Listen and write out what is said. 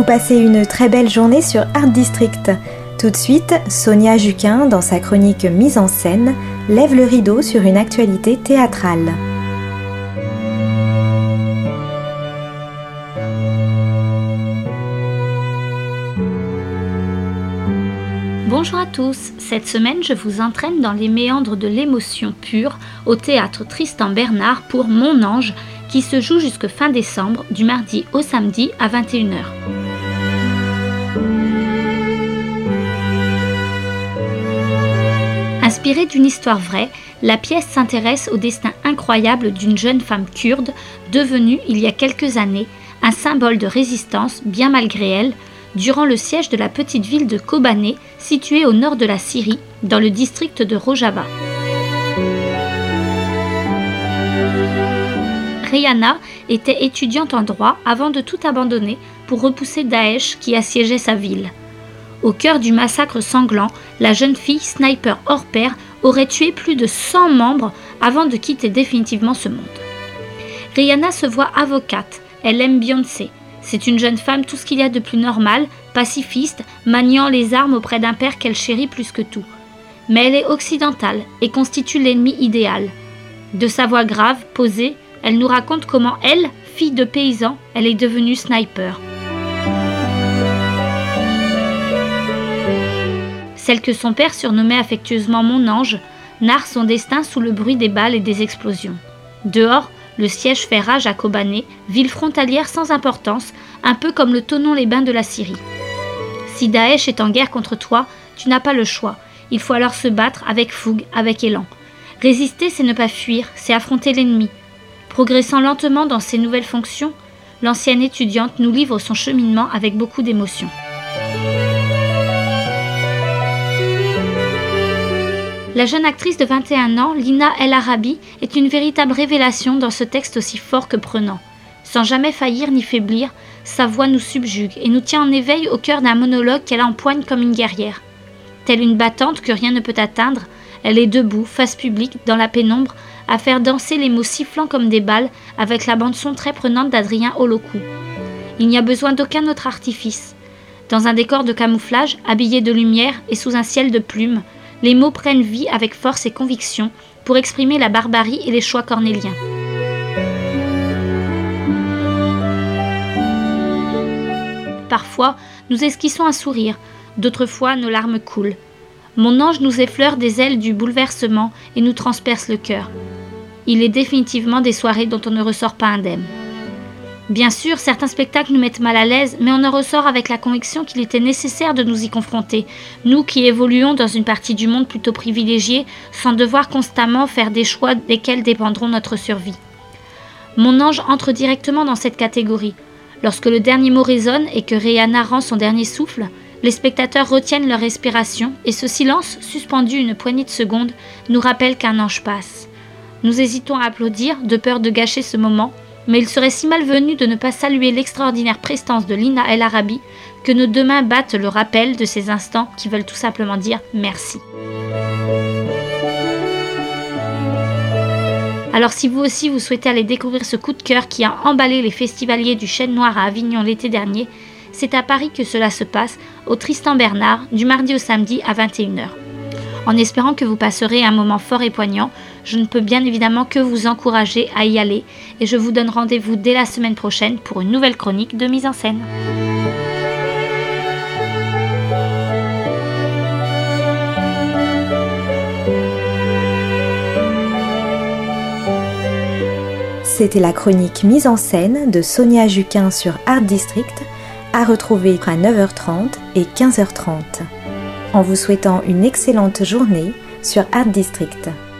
Vous passez une très belle journée sur Art District. Tout de suite, Sonia Juquin, dans sa chronique Mise en scène, lève le rideau sur une actualité théâtrale. Bonjour à tous, cette semaine je vous entraîne dans les méandres de l'émotion pure au théâtre Tristan Bernard pour Mon Ange qui se joue jusque fin décembre du mardi au samedi à 21h. Inspirée d'une histoire vraie, la pièce s'intéresse au destin incroyable d'une jeune femme kurde devenue il y a quelques années un symbole de résistance bien malgré elle durant le siège de la petite ville de Kobané, située au nord de la Syrie, dans le district de Rojava. Reyhanna était étudiante en droit avant de tout abandonner pour repousser Daesh qui assiégeait sa ville. Au cœur du massacre sanglant, la jeune fille, sniper hors pair, aurait tué plus de 100 membres avant de quitter définitivement ce monde. Reyhanna se voit avocate, elle aime Beyoncé. C'est une jeune femme tout ce qu'il y a de plus normal, pacifiste, maniant les armes auprès d'un père qu'elle chérit plus que tout. Mais elle est occidentale et constitue l'ennemi idéal. De sa voix grave, posée, elle nous raconte comment elle, fille de paysan, elle est devenue sniper. Celle que son père surnommait affectueusement Mon Ange, narre son destin sous le bruit des balles et des explosions. Dehors, le siège fait rage à Kobané, ville frontalière sans importance, un peu comme le Thonon-les-Bains de la Syrie. Si Daesh est en guerre contre toi, tu n'as pas le choix. Il faut alors se battre avec fougue, avec élan. Résister, c'est ne pas fuir, c'est affronter l'ennemi. Progressant lentement dans ses nouvelles fonctions, l'ancienne étudiante nous livre son cheminement avec beaucoup d'émotion. La jeune actrice de 21 ans, Lina El Arabi, est une véritable révélation dans ce texte aussi fort que prenant. Sans jamais faillir ni faiblir, sa voix nous subjugue et nous tient en éveil au cœur d'un monologue qu'elle empoigne comme une guerrière. Telle une battante que rien ne peut atteindre, elle est debout, face publique, dans la pénombre, à faire danser les mots sifflants comme des balles avec la bande-son très prenante d'Adrien Holocou. Il n'y a besoin d'aucun autre artifice. Dans un décor de camouflage, habillé de lumière et sous un ciel de plumes, les mots prennent vie avec force et conviction pour exprimer la barbarie et les choix cornéliens. Parfois, nous esquissons un sourire, d'autres fois, nos larmes coulent. Mon ange nous effleure des ailes du bouleversement et nous transperce le cœur. Il est définitivement des soirées dont on ne ressort pas indemne. Bien sûr, certains spectacles nous mettent mal à l'aise, mais on en ressort avec la conviction qu'il était nécessaire de nous y confronter, nous qui évoluons dans une partie du monde plutôt privilégiée, sans devoir constamment faire des choix desquels dépendront notre survie. Mon ange entre directement dans cette catégorie. Lorsque le dernier mot résonne et que Reyhanna rend son dernier souffle, les spectateurs retiennent leur respiration et ce silence, suspendu une poignée de secondes, nous rappelle qu'un ange passe. Nous hésitons à applaudir, de peur de gâcher ce moment, mais il serait si malvenu de ne pas saluer l'extraordinaire prestance de Lina El Arabi que nos deux mains battent le rappel de ces instants qui veulent tout simplement dire merci. Alors si vous aussi vous souhaitez aller découvrir ce coup de cœur qui a emballé les festivaliers du Chêne Noir à Avignon l'été dernier, c'est à Paris que cela se passe, au Tristan Bernard, du mardi au samedi à 21h. En espérant que vous passerez un moment fort et poignant, je ne peux bien évidemment que vous encourager à y aller et je vous donne rendez-vous dès la semaine prochaine pour une nouvelle chronique de mise en scène. C'était la chronique Mise en scène de Sonia Juquin sur Art District, à retrouver à 9h30 et 15h30. En vous souhaitant une excellente journée sur Art District.